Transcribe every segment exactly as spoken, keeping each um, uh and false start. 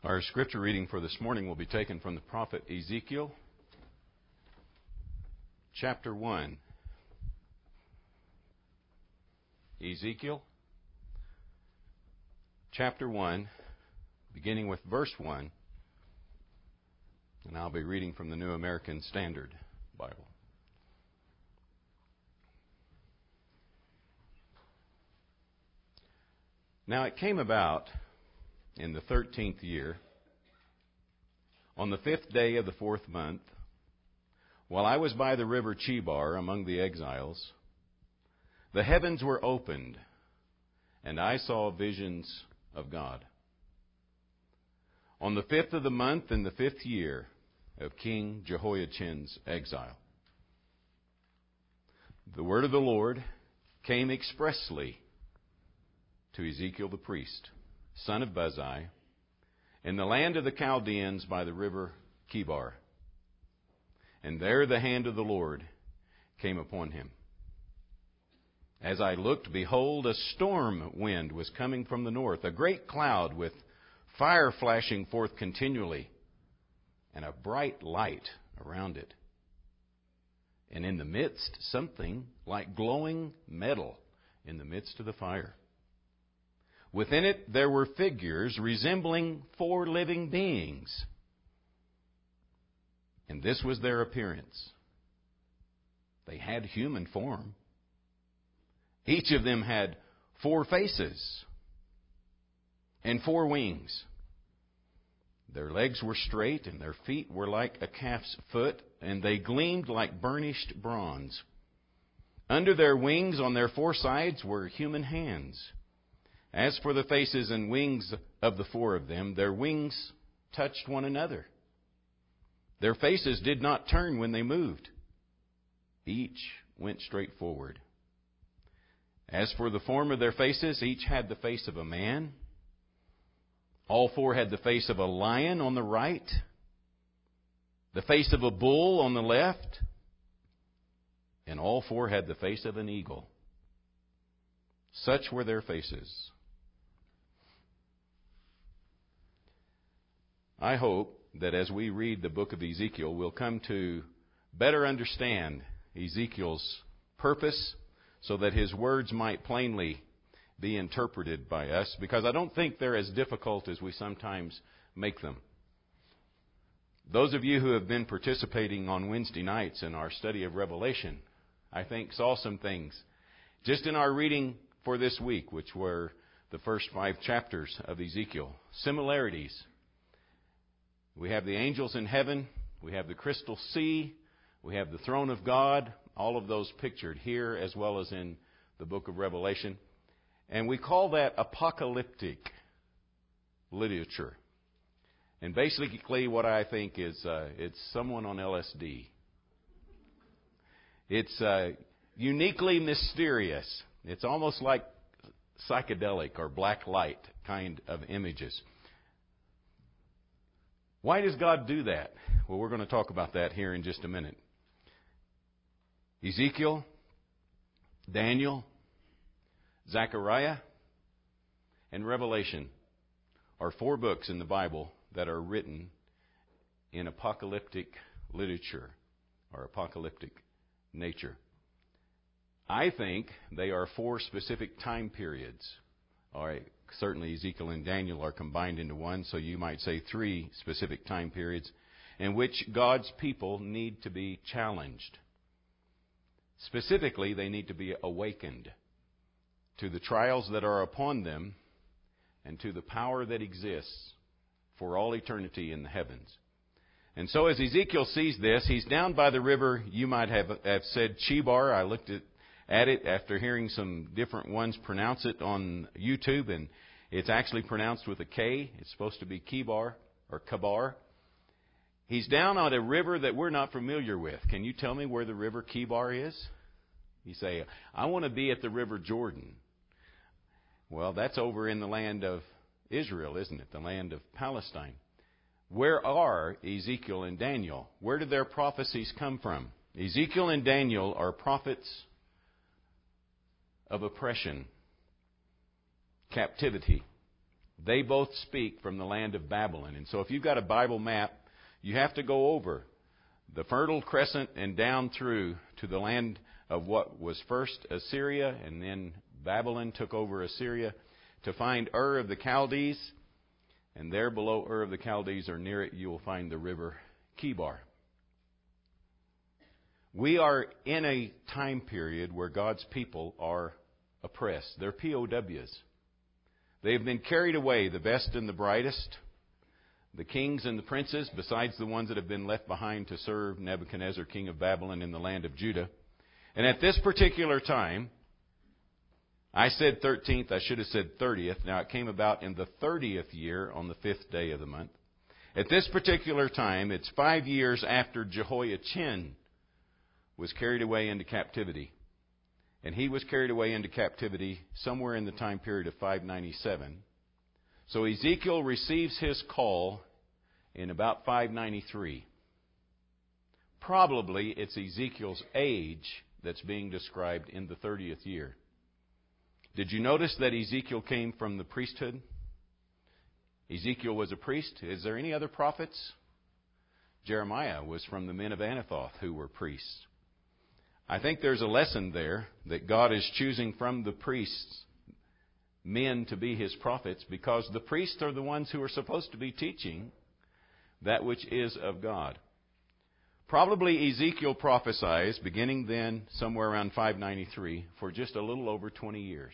Our scripture reading for this morning will be taken from the prophet Ezekiel, chapter one. Ezekiel, chapter one, beginning with verse one, and I'll be reading from the New American Standard Bible. Now it came about in the thirteenth year, on the fifth day of the fourth month, while I was by the river Chebar among the exiles, the heavens were opened, and I saw visions of God. On the fifth of the month in the fifth year of King Jehoiachin's exile, the word of the Lord came expressly to Ezekiel the priest, son of Buzi, in the land of the Chaldeans by the river Chebar. And there the hand of the Lord came upon him. As I looked, behold, a storm wind was coming from the north, a great cloud with fire flashing forth continually, and a bright light around it. And in the midst, something like glowing metal in the midst of the fire. Within it there were figures resembling four living beings. And this was their appearance. They had human form. Each of them had four faces and four wings. Their legs were straight, and their feet were like a calf's foot, and they gleamed like burnished bronze. Under their wings on their four sides were human hands. As for the faces and wings of the four of them, their wings touched one another. Their faces did not turn when they moved. Each went straight forward. As for the form of their faces, each had the face of a man. All four had the face of a lion on the right, the face of a bull on the left, and all four had the face of an eagle. Such were their faces. I hope that as we read the book of Ezekiel, we'll come to better understand Ezekiel's purpose so that his words might plainly be interpreted by us, because I don't think they're as difficult as we sometimes make them. Those of you who have been participating on Wednesday nights in our study of Revelation, I think saw some things just in our reading for this week, which were the first five chapters of Ezekiel. Similarities. We have the angels in heaven. We have the crystal sea. We have the throne of God. All of those pictured here as well as in the book of Revelation. And we call that apocalyptic literature. And basically what I think is uh, it's someone on L S D. It's uh, uniquely mysterious. It's almost like psychedelic or black light kind of images. Why does God do that? Well, we're going to talk about that here in just a minute. Ezekiel, Daniel, Zechariah, and Revelation are four books in the Bible that are written in apocalyptic literature or apocalyptic nature. I think they are four specific time periods. All right, certainly Ezekiel and Daniel are combined into one, so you might say three specific time periods in which God's people need to be challenged. Specifically, they need to be awakened to the trials that are upon them and to the power that exists for all eternity in the heavens. And so as Ezekiel sees this, he's down by the river, you might have, have said Chebar. I looked at, at it after hearing some different ones pronounce it on YouTube, and it's actually pronounced with a K. It's supposed to be Chebar or Kabar. He's down on a river that we're not familiar with. Can you tell me where the river Chebar is? You say, I want to be at the river Jordan. Well, that's over in the land of Israel, isn't it? The land of Palestine. Where are Ezekiel and Daniel? Where did their prophecies come from? Ezekiel and Daniel are prophets of oppression, captivity, they both speak from the land of Babylon. And so if you've got a Bible map, you have to go over the Fertile Crescent and down through to the land of what was first Assyria, and then Babylon took over Assyria, to find Ur of the Chaldees. And there below Ur of the Chaldees, or near it, you will find the river Chebar. We are in a time period where God's people are oppressed. They're P O Ws. They've been carried away, the best and the brightest, the kings and the princes, besides the ones that have been left behind to serve Nebuchadnezzar, king of Babylon, in the land of Judah. And at this particular time, I said thirteenth, I should have said thirtieth. Now it came about in the thirtieth year on the fifth day of the month. At this particular time, it's five years after Jehoiachin was carried away into captivity. And he was carried away into captivity somewhere in the time period of five ninety-seven. So Ezekiel receives his call in about five ninety-three. Probably it's Ezekiel's age that's being described in the thirtieth year. Did you notice that Ezekiel came from the priesthood? Ezekiel was a priest. Is there any other prophets? Jeremiah was from the men of Anathoth, who were priests. I think there's a lesson there that God is choosing from the priests men to be His prophets, because the priests are the ones who are supposed to be teaching that which is of God. Probably Ezekiel prophesies, beginning then somewhere around five ninety-three, for just a little over twenty years.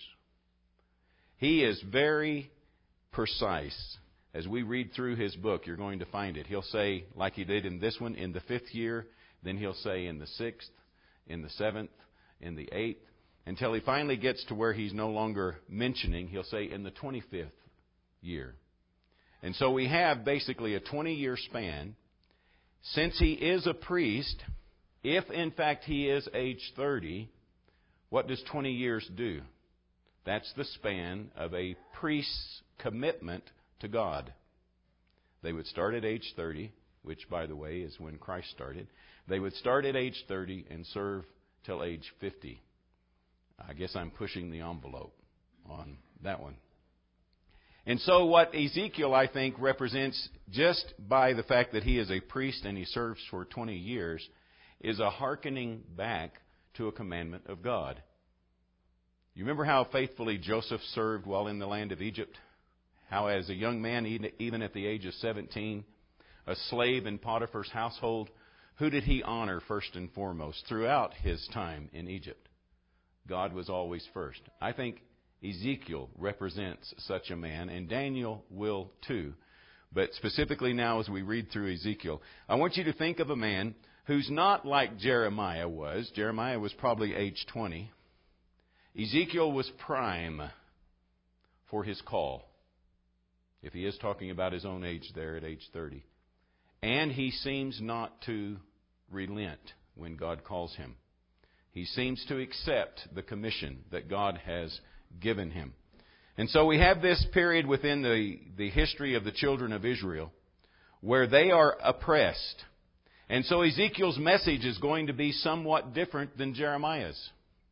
He is very precise. As we read through his book, you're going to find it. He'll say, like he did in this one, in the fifth year. Then he'll say in the sixth, in the seventh, in the eighth, until he finally gets to where he's no longer mentioning. He'll say in the twenty-fifth year. And so we have basically a twenty-year span. Since he is a priest, if in fact he is age thirty, what does twenty years do? That's the span of a priest's commitment to God. They would start at age thirty, which, by the way, is when Christ started. They would start at age thirty and serve till age fifty. I guess I'm pushing the envelope on that one. And so what Ezekiel, I think, represents, just by the fact that he is a priest and he serves for twenty years, is a hearkening back to a commandment of God. You remember how faithfully Joseph served while in the land of Egypt? How as a young man, even at the age of seventeen, a slave in Potiphar's household, who did he honor first and foremost throughout his time in Egypt? God was always first. I think Ezekiel represents such a man, and Daniel will too. But specifically now, as we read through Ezekiel, I want you to think of a man who's not like Jeremiah was. Jeremiah was probably age twenty. Ezekiel was prime for his call, if he is talking about his own age there at age thirty. And he seems not to relent when God calls him. He seems to accept the commission that God has given him. And so we have this period within the, the history of the children of Israel where they are oppressed. And so Ezekiel's message is going to be somewhat different than Jeremiah's.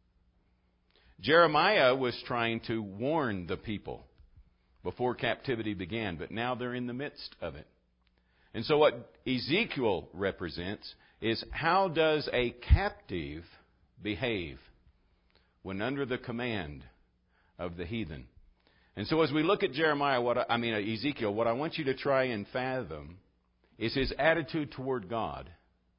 Jeremiah was trying to warn the people before captivity began, but now they're in the midst of it. And so what Ezekiel represents is, how does a captive behave when under the command of the heathen? And so as we look at Jeremiah, what I, I mean Ezekiel, what I want you to try and fathom is his attitude toward God.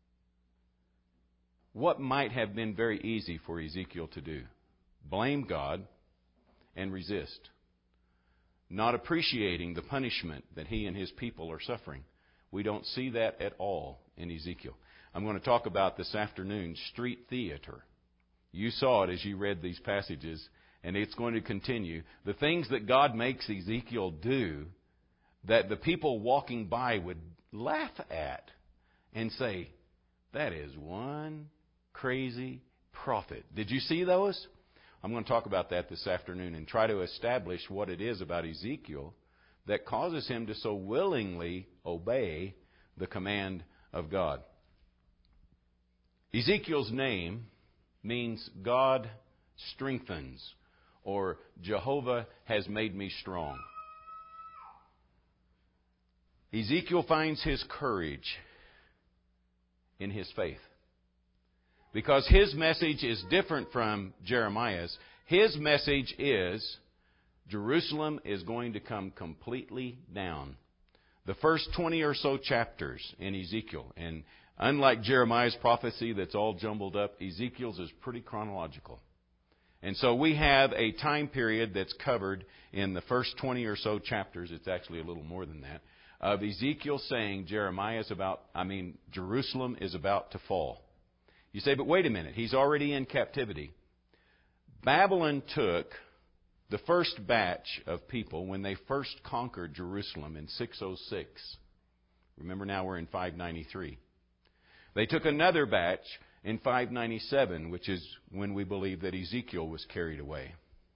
What might have been very easy for Ezekiel to do? Blame God and resist, not appreciating the punishment that he and his people are suffering. We don't see that at all in Ezekiel. I'm going to talk about this afternoon street theater. You saw it as you read these passages, and it's going to continue. The things that God makes Ezekiel do that the people walking by would laugh at and say, that is one crazy prophet. Did you see those? I'm going to talk about that this afternoon and try to establish what it is about Ezekiel that causes him to so willingly obey the command of God. Ezekiel's name means God strengthens, or Jehovah has made me strong. Ezekiel finds his courage in his faith. Because his message is different from Jeremiah's. His message is Jerusalem is going to come completely down. The first twenty or so chapters in Ezekiel, and unlike Jeremiah's prophecy that's all jumbled up, Ezekiel's is pretty chronological. And so we have a time period that's covered in the first twenty or so chapters, it's actually a little more than that, of Ezekiel saying Jeremiah is about, I mean, Jerusalem is about to fall. You say, but wait a minute, he's already in captivity. Babylon took the first batch of people when they first conquered Jerusalem in six oh six. Remember, now we're in five ninety-three. They took another batch in five ninety-seven, which is when we believe that Ezekiel was carried away.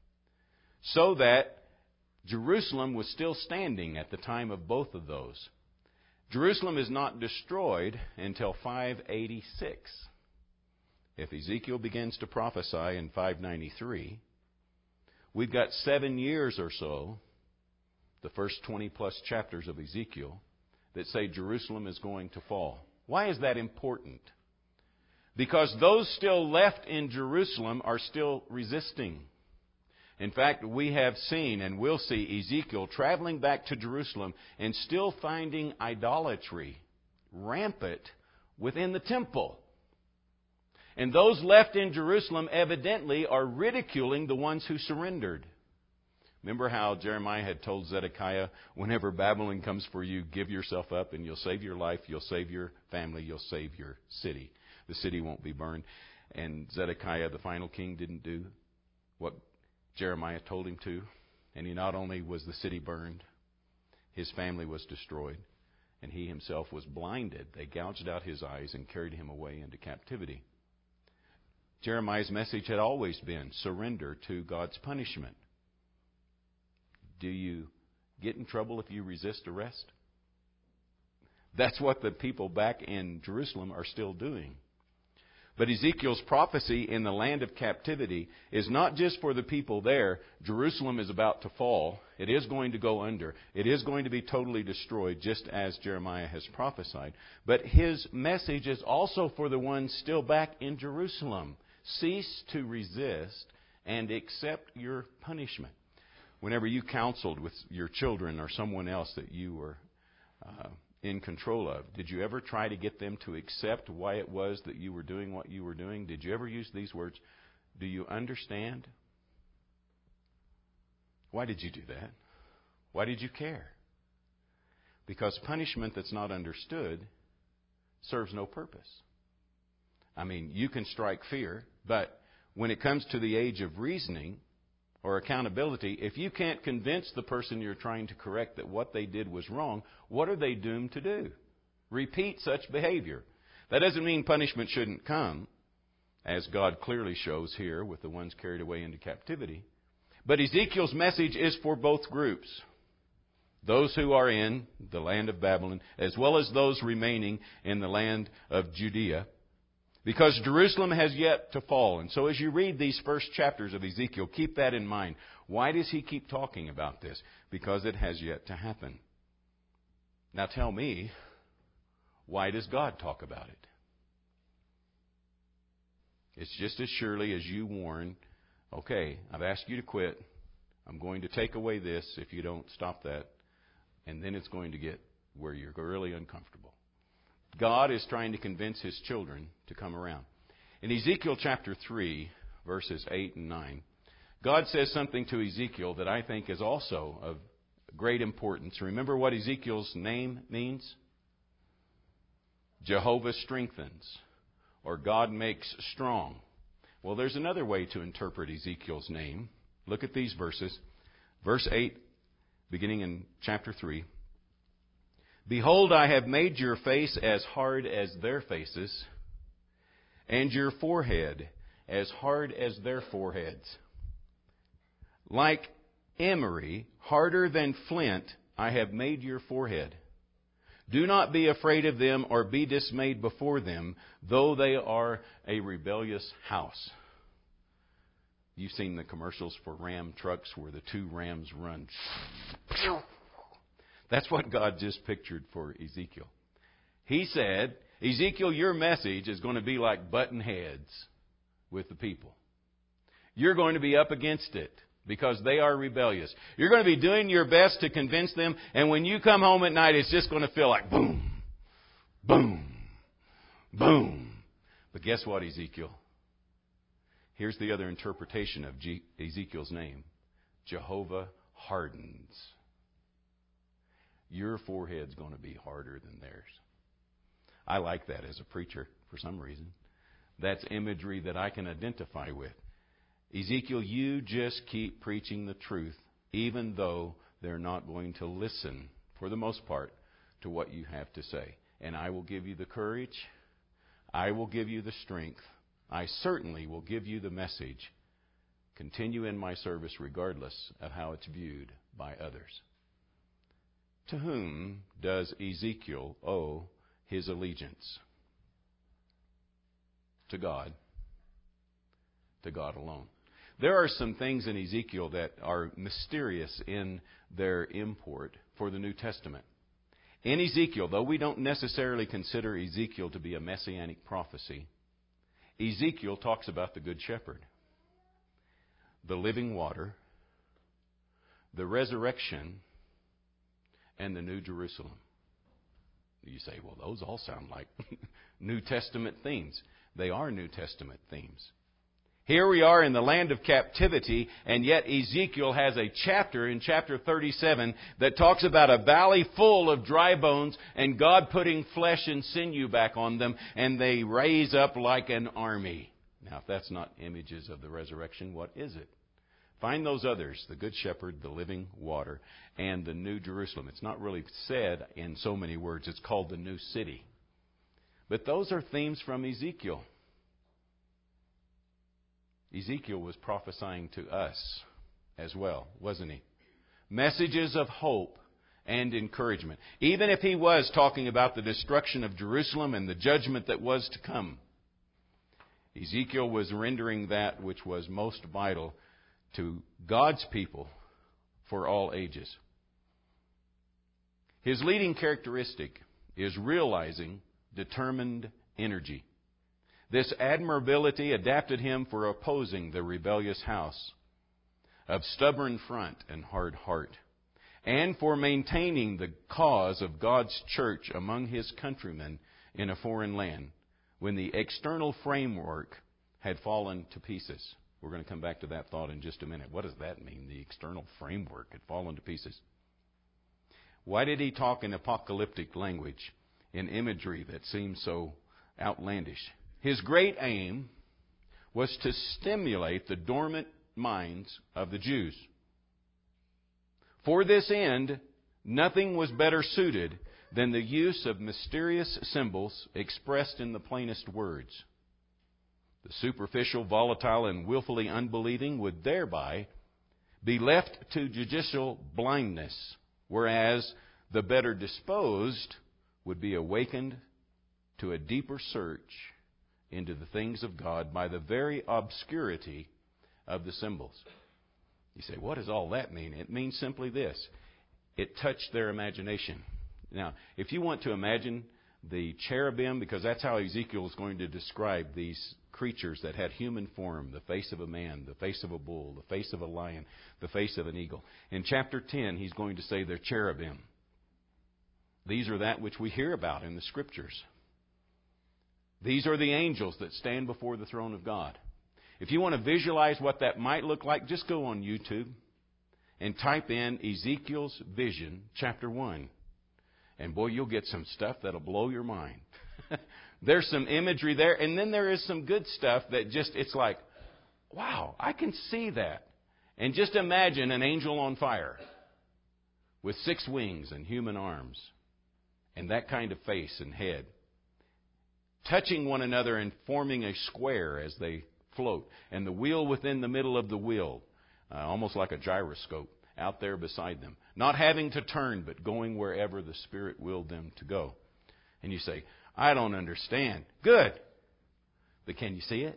So that Jerusalem was still standing at the time of both of those. Jerusalem is not destroyed until five eighty-six. If Ezekiel begins to prophesy in five ninety-three, we've got seven years or so, the first twenty plus chapters of Ezekiel, that say Jerusalem is going to fall. Why is that important? Because those still left in Jerusalem are still resisting. In fact, we have seen and will see Ezekiel traveling back to Jerusalem and still finding idolatry rampant within the temple. And those left in Jerusalem evidently are ridiculing the ones who surrendered. Remember how Jeremiah had told Zedekiah, whenever Babylon comes for you, give yourself up and you'll save your life, you'll save your family, you'll save your city. The city won't be burned. And Zedekiah, the final king, didn't do what Jeremiah told him to. And he not only was the city burned, his family was destroyed, and he himself was blinded. They gouged out his eyes and carried him away into captivity. Jeremiah's message had always been surrender to God's punishment. Do you get in trouble if you resist arrest? That's what the people back in Jerusalem are still doing. But Ezekiel's prophecy in the land of captivity is not just for the people there. Jerusalem is about to fall. It is going to go under. It is going to be totally destroyed, just as Jeremiah has prophesied. But his message is also for the ones still back in Jerusalem. Cease to resist and accept your punishment. Whenever you counseled with your children or someone else that you were uh, in control of, did you ever try to get them to accept why it was that you were doing what you were doing? Did you ever use these words? Do you understand? Why did you do that? Why did you care? Because punishment that's not understood serves no purpose. I mean, you can strike fear, but when it comes to the age of reasoning or accountability, if you can't convince the person you're trying to correct that what they did was wrong, what are they doomed to do? Repeat such behavior. That doesn't mean punishment shouldn't come, as God clearly shows here with the ones carried away into captivity. But Ezekiel's message is for both groups. Those who are in the land of Babylon, as well as those remaining in the land of Judea. Because Jerusalem has yet to fall. And so as you read these first chapters of Ezekiel, keep that in mind. Why does he keep talking about this? Because it has yet to happen. Now tell me, why does God talk about it? It's just as surely as you warn, okay, I've asked you to quit. I'm going to take away this if you don't stop that. And then it's going to get where you're really uncomfortable. God is trying to convince His children to come around. In Ezekiel chapter three, verses eight and nine, God says something to Ezekiel that I think is also of great importance. Remember what Ezekiel's name means? Jehovah strengthens, or God makes strong. Well, there's another way to interpret Ezekiel's name. Look at these verses. Verse eight, beginning in chapter three. Behold, I have made your face as hard as their faces, and your forehead as hard as their foreheads. Like emery, harder than flint, I have made your forehead. Do not be afraid of them or be dismayed before them, though they are a rebellious house. You've seen the commercials for Ram trucks where the two Rams run. That's what God just pictured for Ezekiel. He said, Ezekiel, your message is going to be like button heads with the people. You're going to be up against it because they are rebellious. You're going to be doing your best to convince them, and when you come home at night, it's just going to feel like boom, boom, boom. But guess what, Ezekiel? Here's the other interpretation of G- Ezekiel's name. Jehovah hardens. Your forehead's going to be harder than theirs. I like that as a preacher for some reason. That's imagery that I can identify with. Ezekiel, you just keep preaching the truth, even though they're not going to listen, for the most part, to what you have to say. And I will give you the courage. I will give you the strength. I certainly will give you the message. Continue in my service regardless of how it's viewed by others. To whom does Ezekiel owe his allegiance? To God. To God alone. There are some things in Ezekiel that are mysterious in their import for the New Testament. In Ezekiel, though we don't necessarily consider Ezekiel to be a messianic prophecy, Ezekiel talks about the Good Shepherd, the living water, the resurrection, and the New Jerusalem. You say, well, those all sound like New Testament themes. They are New Testament themes. Here we are in the land of captivity, and yet Ezekiel has a chapter in chapter thirty-seven that talks about a valley full of dry bones and God putting flesh and sinew back on them, and they raise up like an army. Now, if that's not images of the resurrection, what is it? Find those others, the Good Shepherd, the living water, and the New Jerusalem. It's not really said in so many words. It's called the New City. But those are themes from Ezekiel. Ezekiel was prophesying to us as well, wasn't he? Messages of hope and encouragement. Even if he was talking about the destruction of Jerusalem and the judgment that was to come, Ezekiel was rendering that which was most vital to God's people for all ages. His leading characteristic is realizing determined energy. This admirability adapted him for opposing the rebellious house, of stubborn front and hard heart, and for maintaining the cause of God's church among his countrymen in a foreign land when the external framework had fallen to pieces. We're going to come back to that thought in just a minute. What does that mean? The external framework had fallen to pieces. Why did he talk in apocalyptic language, in imagery that seems so outlandish? His great aim was to stimulate the dormant minds of the Jews. For this end, nothing was better suited than the use of mysterious symbols expressed in the plainest words. The superficial, volatile, and willfully unbelieving would thereby be left to judicial blindness, whereas the better disposed would be awakened to a deeper search into the things of God by the very obscurity of the symbols. You say, what does all that mean? It means simply this. It touched their imagination. Now, if you want to imagine the cherubim, because that's how Ezekiel is going to describe these creatures that had human form, the face of a man, the face of a bull, the face of a lion, the face of an eagle. In chapter ten, he's going to say they're cherubim. These are that which we hear about in the Scriptures. These are the angels that stand before the throne of God. If you want to visualize what that might look like, just go on YouTube and type in Ezekiel's Vision, chapter one. And boy, you'll get some stuff that'll blow your mind. There's some imagery there, and then there is some good stuff that just, it's like, wow, I can see that. And just imagine an angel on fire with six wings and human arms and that kind of face and head, touching one another and forming a square as they float, and the wheel within the middle of the wheel, uh, almost like a gyroscope, out there beside them, not having to turn, but going wherever the Spirit willed them to go. And you say, I don't understand. Good. But can you see it?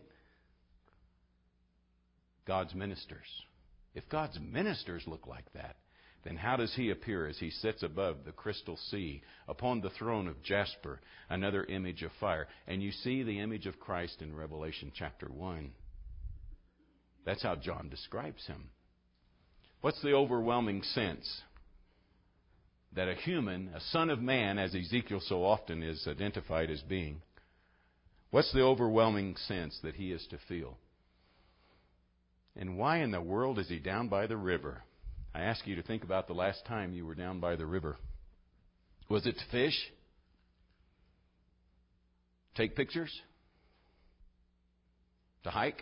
God's ministers. If God's ministers look like that, then how does he appear as he sits above the crystal sea, upon the throne of jasper, another image of fire? And you see the image of Christ in Revelation chapter one. That's how John describes him. What's the overwhelming sense? That a human, a son of man, as Ezekiel so often is identified as being, what's the overwhelming sense that he is to feel? And why in the world is he down by the river? I ask you to think about the last time you were down by the river. Was it to fish? Take pictures? To hike?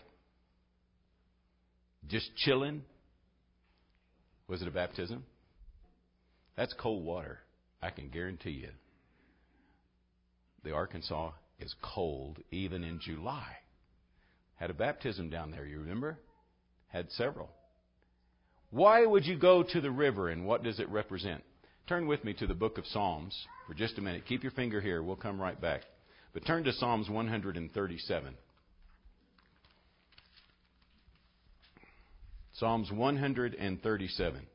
Just chilling? Was it a baptism? That's cold water. I can guarantee you. The Arkansas is cold even in July. Had a baptism down there, you remember? Had several. Why would you go to the river, and what does it represent? Turn with me to the book of Psalms for just a minute. Keep your finger here. We'll come right back. But turn to Psalms one thirty-seven. Psalms one thirty-seven.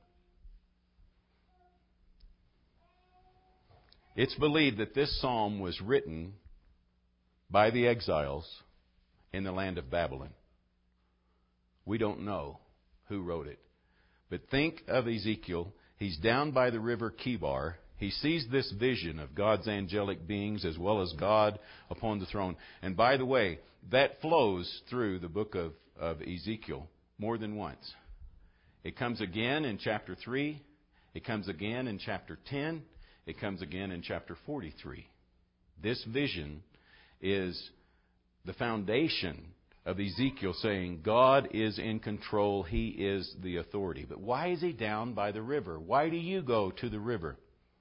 It's believed that this psalm was written by the exiles in the land of Babylon. We don't know who wrote it. But think of Ezekiel. He's down by the river Kibar. He sees this vision of God's angelic beings as well as God upon the throne. And by the way, that flows through the book of, of Ezekiel more than once. It comes again in chapter three. It comes again in chapter ten. It comes again in chapter forty-three. This vision is the foundation of Ezekiel saying God is in control. He is the authority. But why is he down by the river? Why do you go to the river?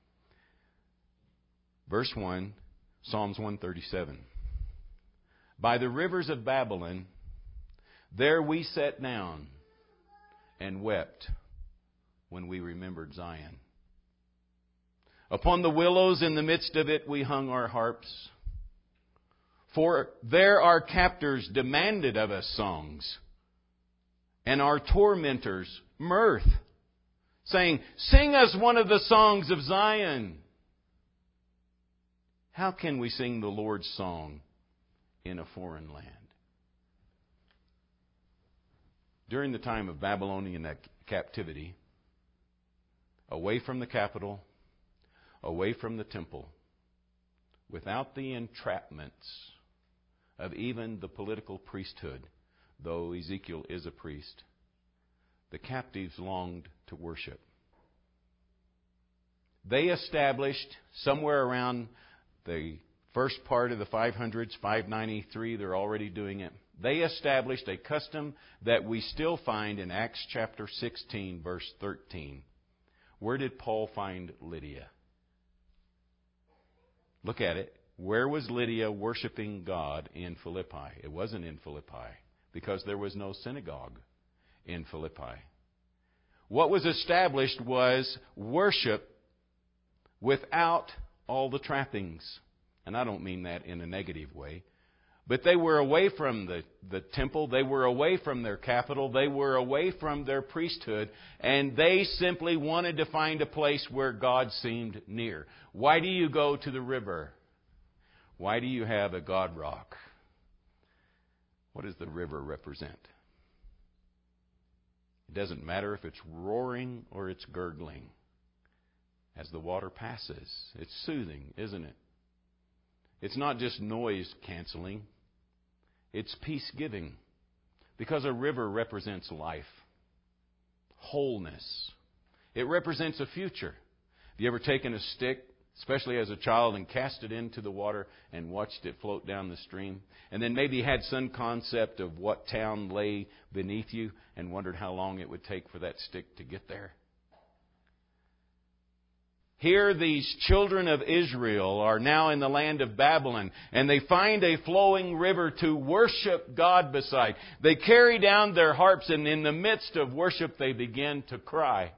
Verse one, Psalms one thirty-seven. By the rivers of Babylon, there we sat down and wept when we remembered Zion. Upon the willows in the midst of it we hung our harps. For there our captors demanded of us songs, and our tormentors mirth, saying, sing us one of the songs of Zion. How can we sing the Lord's song in a foreign land? During the time of Babylonian captivity, away from the capital, away from the temple, without the entrapments of even the political priesthood, though Ezekiel is a priest, the captives longed to worship. They established somewhere around the first part of the five hundreds, five ninety-three, they're already doing it. They established a custom that we still find in Acts chapter sixteen, verse thirteen. Where did Paul find Lydia? Look at it. Where was Lydia worshiping God in Philippi? It wasn't in Philippi because there was no synagogue in Philippi. What was established was worship without all the trappings. And I don't mean that in a negative way. But they were away from the, the temple. They were away from their capital. They were away from their priesthood. And they simply wanted to find a place where God seemed near. Why do you go to the river? Why do you have a God rock? What does the river represent? It doesn't matter if it's roaring or it's gurgling. As the water passes, it's soothing, isn't it? It's not just noise canceling. It's peace giving. Because a river represents life, wholeness. It represents a future. Have you ever taken a stick, especially as a child, and cast it into the water and watched it float down the stream? And then maybe had some concept of what town lay beneath you and wondered how long it would take for that stick to get there? Here these children of Israel are now in the land of Babylon, and they find a flowing river to worship God beside. They carry down their harps, and in the midst of worship they begin to cry.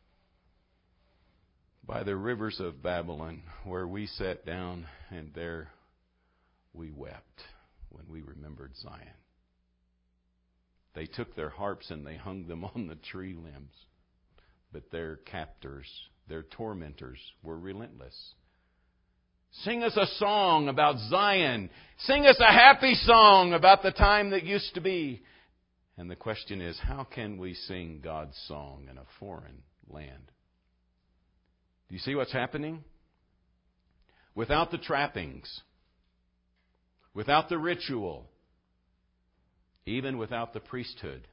By the rivers of Babylon, where we sat down, and there we wept when we remembered Zion. They took their harps and they hung them on the tree limbs. but their captors, their tormentors, were relentless. Sing us a song about Zion. Sing us a happy song about the time that used to be. And the question is, how can we sing God's song in a foreign land? Do you see what's happening? Without the trappings, without the ritual, even without the priesthood,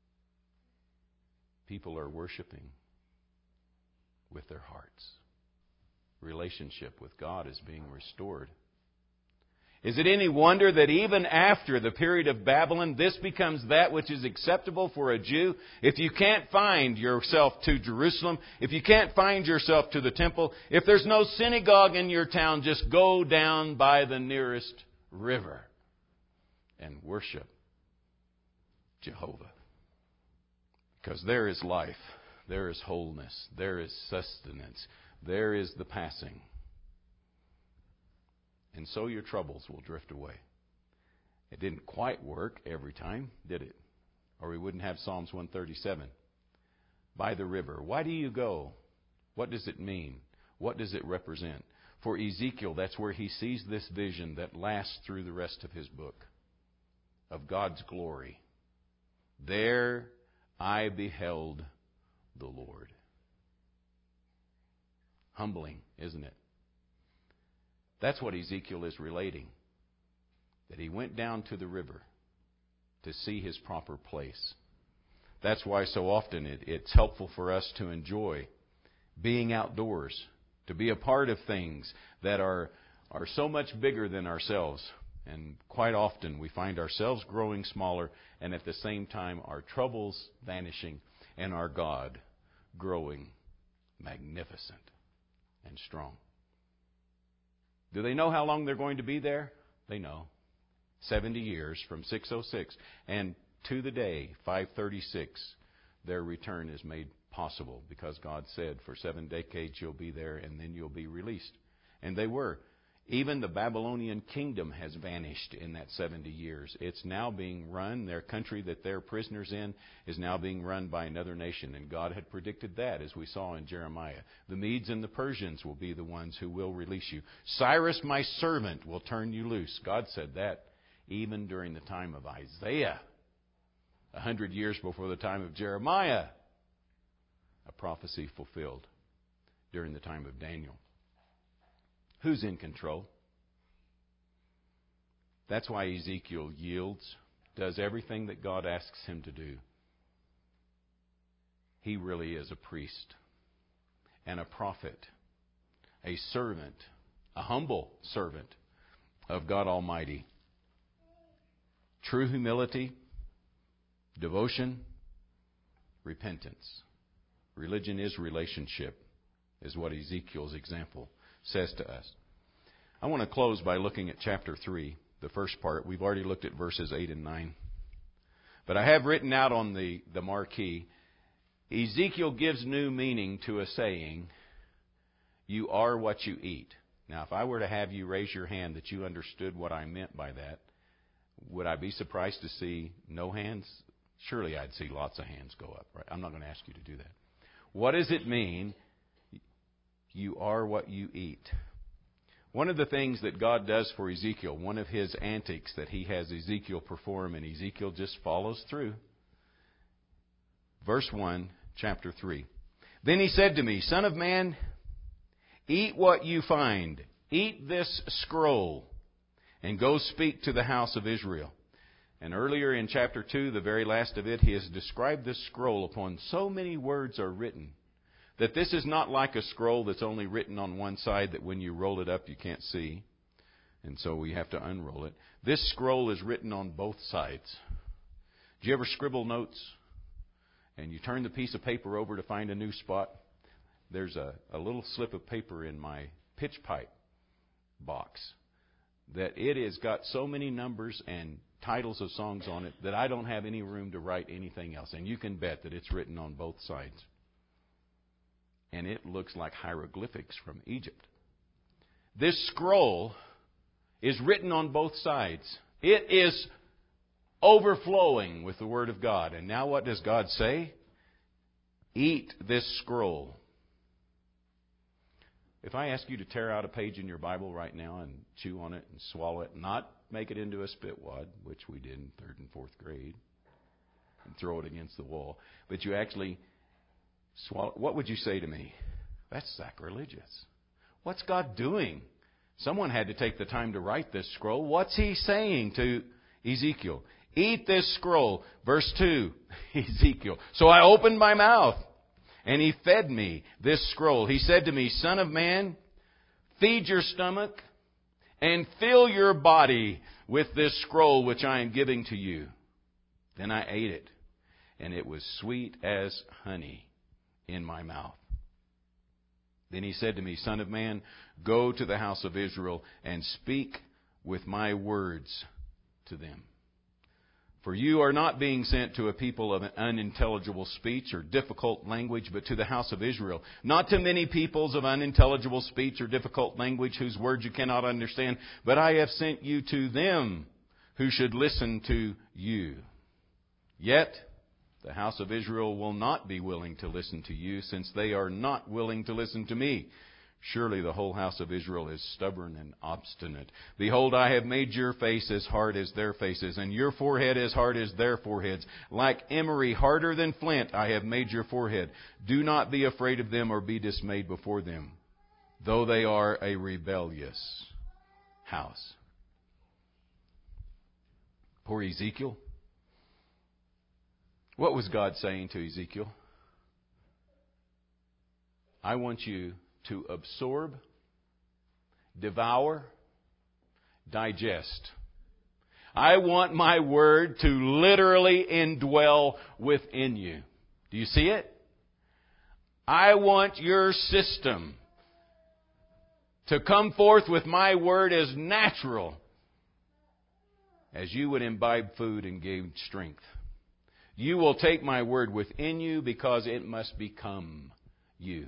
people are worshiping with their hearts. Relationship with God is being restored. Is it any wonder that even after the period of Babylon, this becomes that which is acceptable for a Jew? If you can't find yourself to Jerusalem, if you can't find yourself to the temple, if there's no synagogue in your town, just go down by the nearest river and worship Jehovah. Because there is life, there is wholeness, there is sustenance, there is the passing. And so your troubles will drift away. It didn't quite work every time, did it? Or we wouldn't have Psalms one thirty-seven. By the river. Why do you go? What does it mean? What does it represent? For Ezekiel, that's where he sees this vision that lasts through the rest of his book of God's glory. There I beheld the Lord. Humbling, isn't it? That's what Ezekiel is relating. That he went down to the river to see his proper place. That's why so often it, it's helpful for us to enjoy being outdoors, to be a part of things that are, are so much bigger than ourselves. And quite often we find ourselves growing smaller and at the same time our troubles vanishing and our God growing magnificent and strong. Do they know how long they're going to be there? They know. seventy years from six oh six. And to the day, five thirty-six, their return is made possible because God said, for seven decades you'll be there and then you'll be released. And they were. Even the Babylonian kingdom has vanished in that seventy years. It's now being run, their country that they're prisoners in is now being run by another nation. And God had predicted that, as we saw in Jeremiah. The Medes and the Persians will be the ones who will release you. Cyrus, my servant, will turn you loose. God said that even during the time of Isaiah, a hundred years before the time of Jeremiah. A prophecy fulfilled during the time of Daniel. Who's in control? That's why Ezekiel yields, does everything that God asks him to do. He really is a priest and a prophet, a servant, a humble servant of God Almighty. True humility, devotion, repentance. Religion is relationship, is what Ezekiel's example says to us. I want to close by looking at chapter three, the first part. We've already looked at verses eight and nine. But I have written out on the, the marquee, Ezekiel gives new meaning to a saying, you are what you eat. Now, if I were to have you raise your hand that you understood what I meant by that, would I be surprised to see no hands? Surely I'd see lots of hands go up, right? I'm not going to ask you to do that. What does it mean? You are what you eat. One of the things that God does for Ezekiel, one of his antics that he has Ezekiel perform, and Ezekiel just follows through. Verse one, chapter three. Then he said to me, Son of man, eat what you find. Eat this scroll and go speak to the house of Israel. And earlier in chapter two, the very last of it, he has described this scroll upon so many words are written that this is not like a scroll that's only written on one side that when you roll it up you can't see. And so we have to unroll it. This scroll is written on both sides. Do you ever scribble notes? And you turn the piece of paper over to find a new spot? There's a, a little slip of paper in my pitch pipe box that it has got so many numbers and titles of songs on it that I don't have any room to write anything else. And you can bet that it's written on both sides. And it looks like hieroglyphics from Egypt. This scroll is written on both sides. It is overflowing with the Word of God. And now what does God say? Eat this scroll. If I ask you to tear out a page in your Bible right now and chew on it and swallow it, not make it into a spit wad, which we did in third and fourth grade, and throw it against the wall, but you actually swallow, what would you say to me? That's sacrilegious. What's God doing? Someone had to take the time to write this scroll. What's He saying to Ezekiel? Eat this scroll. Verse two, Ezekiel. So I opened my mouth, and He fed me this scroll. He said to me, Son of man, feed your stomach and fill your body with this scroll which I am giving to you. Then I ate it, and it was sweet as honey in my mouth. Then He said to me, Son of man, go to the house of Israel and speak with my words to them. For you are not being sent to a people of an unintelligible speech or difficult language, but to the house of Israel. Not to many peoples of unintelligible speech or difficult language whose words you cannot understand, but I have sent you to them who should listen to you. Yet the house of Israel will not be willing to listen to you, since they are not willing to listen to me. Surely the whole house of Israel is stubborn and obstinate. Behold, I have made your face as hard as their faces, and your forehead as hard as their foreheads. Like emery, harder than flint, I have made your forehead. Do not be afraid of them or be dismayed before them, though they are a rebellious house. Poor Ezekiel. What was God saying to Ezekiel? I want you to absorb, devour, digest. I want my word to literally indwell within you. Do you see it? I want your system to come forth with my word as natural as you would imbibe food and gain strength. You will take my word within you because it must become you.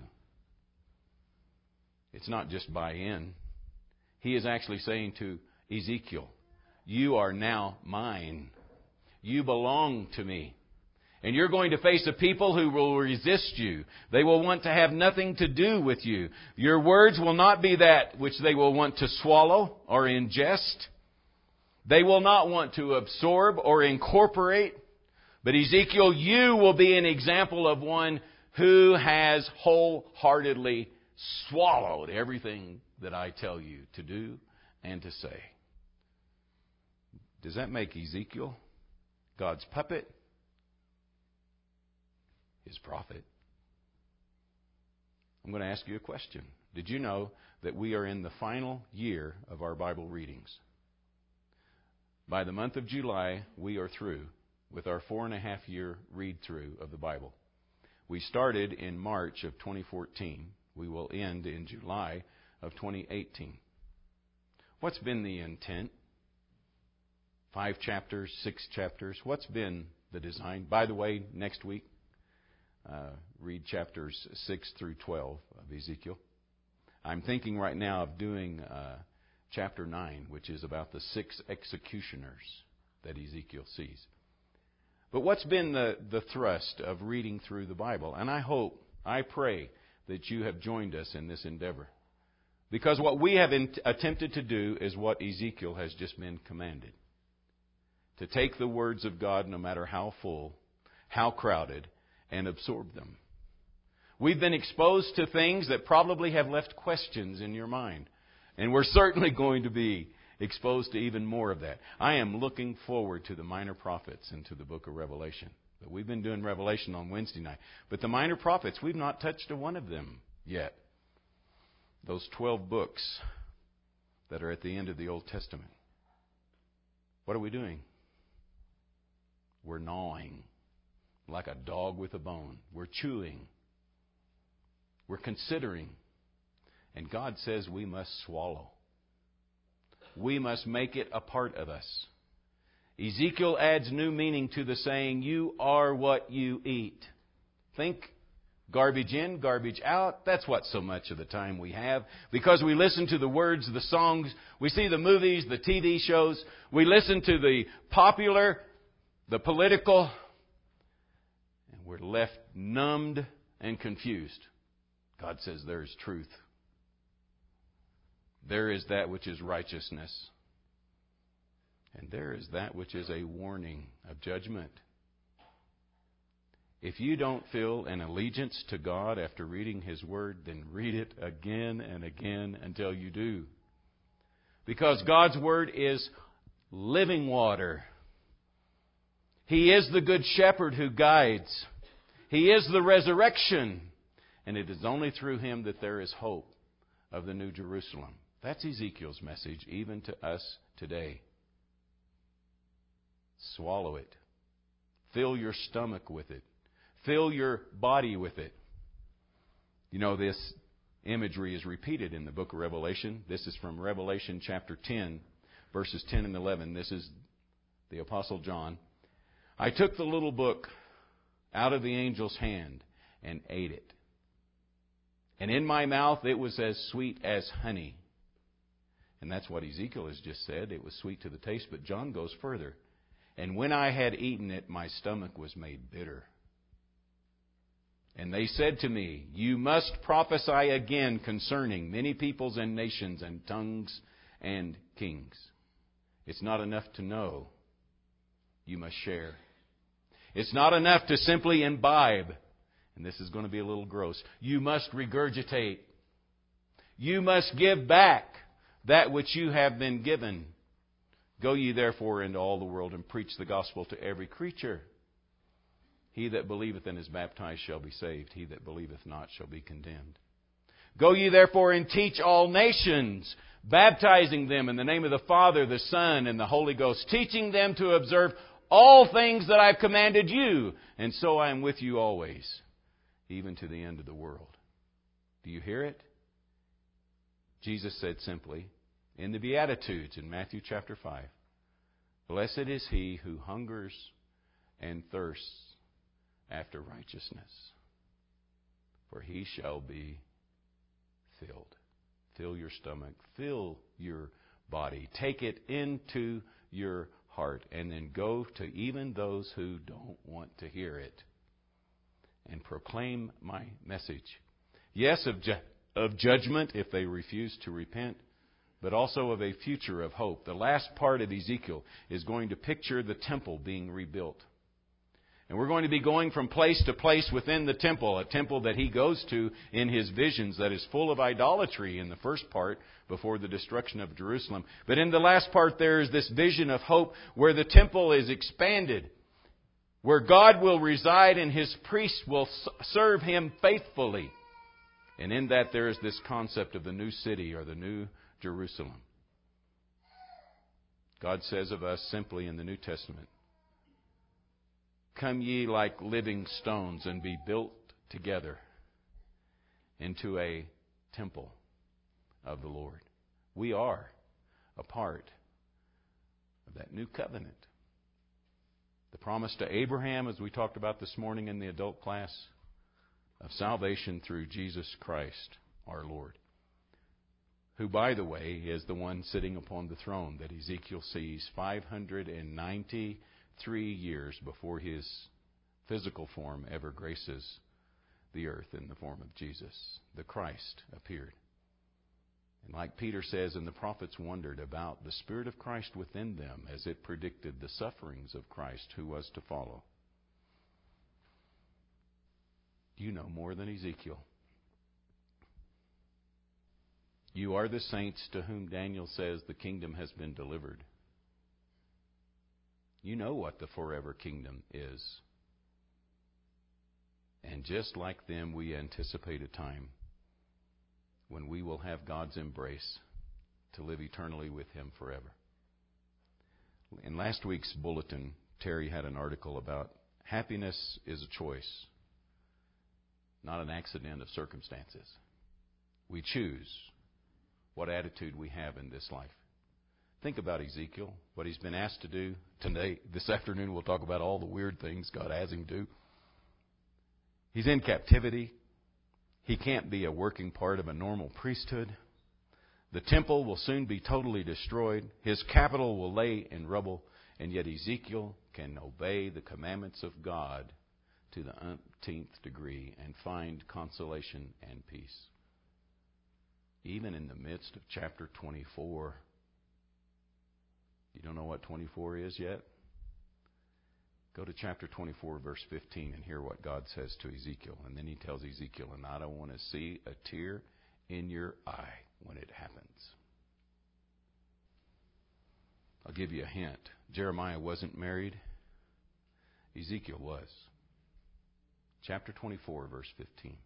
It's not just buy in. He is actually saying to Ezekiel, you are now mine. You belong to me. And you're going to face a people who will resist you. They will want to have nothing to do with you. Your words will not be that which they will want to swallow or ingest. They will not want to absorb or incorporate. But Ezekiel, you will be an example of one who has wholeheartedly swallowed everything that I tell you to do and to say. Does that make Ezekiel God's puppet? His prophet? I'm going to ask you a question. Did you know that we are in the final year of our Bible readings? By the month of July, we are through with our four and a half year read through of the Bible. We started in March of twenty fourteen. We will end in July of twenty eighteen. What's been the intent? Five chapters, six chapters. What's been the design? By the way, next week, uh, read chapters six through twelve of Ezekiel. I'm thinking right now of doing uh, chapter nine, which is about the six executioners that Ezekiel sees. But what's been the, the thrust of reading through the Bible? And I hope, I pray, that you have joined us in this endeavor. Because what we have in, attempted to do is what Ezekiel has just been commanded. To take the words of God, no matter how full, how crowded, and absorb them. We've been exposed to things that probably have left questions in your mind. And we're certainly going to be exposed to even more of that. I am looking forward to the minor prophets and to the book of Revelation. But we've been doing Revelation on Wednesday night. But the minor prophets, we've not touched a one of them yet. Those twelve books that are at the end of the Old Testament. What are we doing? We're gnawing like a dog with a bone. We're chewing. We're considering. And God says we must swallow. We must make it a part of us. Ezekiel adds new meaning to the saying, you are what you eat. Think garbage in, garbage out. That's what so much of the time we have. Because we listen to the words, the songs, we see the movies, the T V shows, we listen to the popular, the political, and we're left numbed and confused. God says there is truth. There is that which is righteousness. And there is that which is a warning of judgment. If you don't feel an allegiance to God after reading His Word, then read it again and again until you do. Because God's Word is living water. He is the Good Shepherd who guides. He is the resurrection. And it is only through Him that there is hope of the New Jerusalem. That's Ezekiel's message, even to us today. Swallow it. Fill your stomach with it. Fill your body with it. You know, this imagery is repeated in the book of Revelation. This is from Revelation chapter ten, verses ten and eleven. This is the Apostle John. I took the little book out of the angel's hand and ate it. And in my mouth it was as sweet as honey. And that's what Ezekiel has just said. It was sweet to the taste. But John goes further. And when I had eaten it, my stomach was made bitter. And they said to me, you must prophesy again concerning many peoples and nations and tongues and kings. It's not enough to know. You must share. It's not enough to simply imbibe. And this is going to be a little gross. You must regurgitate. You must give back that which you have been given. Go ye therefore into all the world and preach the gospel to every creature. He that believeth and is baptized shall be saved. He that believeth not shall be condemned. Go ye therefore and teach all nations, baptizing them in the name of the Father, the Son, and the Holy Ghost, teaching them to observe all things that I've commanded you. And so I am with you always, even to the end of the world. Do you hear it? Jesus said simply, in the Beatitudes in Matthew chapter five, blessed is he who hungers and thirsts after righteousness, for he shall be filled. Fill your stomach, fill your body, take it into your heart, and then go to even those who don't want to hear it and proclaim my message. Yes, of, ju- of judgment if they refuse to repent, but also of a future of hope. The last part of Ezekiel is going to picture the temple being rebuilt. And we're going to be going from place to place within the temple, a temple that he goes to in his visions that is full of idolatry in the first part before the destruction of Jerusalem. But in the last part there is this vision of hope where the temple is expanded, where God will reside and his priests will serve him faithfully. And in that there is this concept of the new city or the new Jerusalem. God says of us simply in the New Testament, come ye like living stones and be built together into a temple of the Lord. We are a part of that new covenant. The promise to Abraham, as we talked about this morning in the adult class, of salvation through Jesus Christ our Lord, who, by the way, is the one sitting upon the throne that Ezekiel sees five hundred ninety-three years before his physical form ever graces the earth in the form of Jesus. The Christ appeared. And like Peter says, and the prophets wondered about the Spirit of Christ within them as it predicted the sufferings of Christ who was to follow. You know more than Ezekiel. You are the saints to whom Daniel says the kingdom has been delivered. You know what the forever kingdom is. And just like them, we anticipate a time when we will have God's embrace to live eternally with him forever. In last week's bulletin, Terry had an article about happiness is a choice, not an accident of circumstances. We choose what attitude we have in this life. Think about Ezekiel, what he's been asked to do. Today, this afternoon, we'll talk about all the weird things God has him do. He's in captivity. He can't be a working part of a normal priesthood. The temple will soon be totally destroyed. His capital will lay in rubble. And yet Ezekiel can obey the commandments of God to the umpteenth degree and find consolation and peace. Even in the midst of chapter twenty-four. You don't know what twenty-four is yet? Go to chapter twenty-four, verse fifteen, and hear what God says to Ezekiel. And then he tells Ezekiel, and I don't want to see a tear in your eye when it happens. I'll give you a hint. Jeremiah wasn't married. Ezekiel was. Chapter twenty-four, verse fifteen.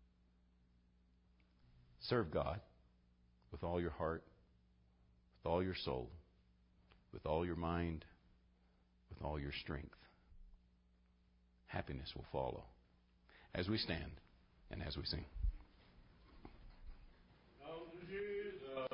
Serve God with all your heart, with all your soul, with all your mind, with all your strength. Happiness will follow as we stand and as we sing.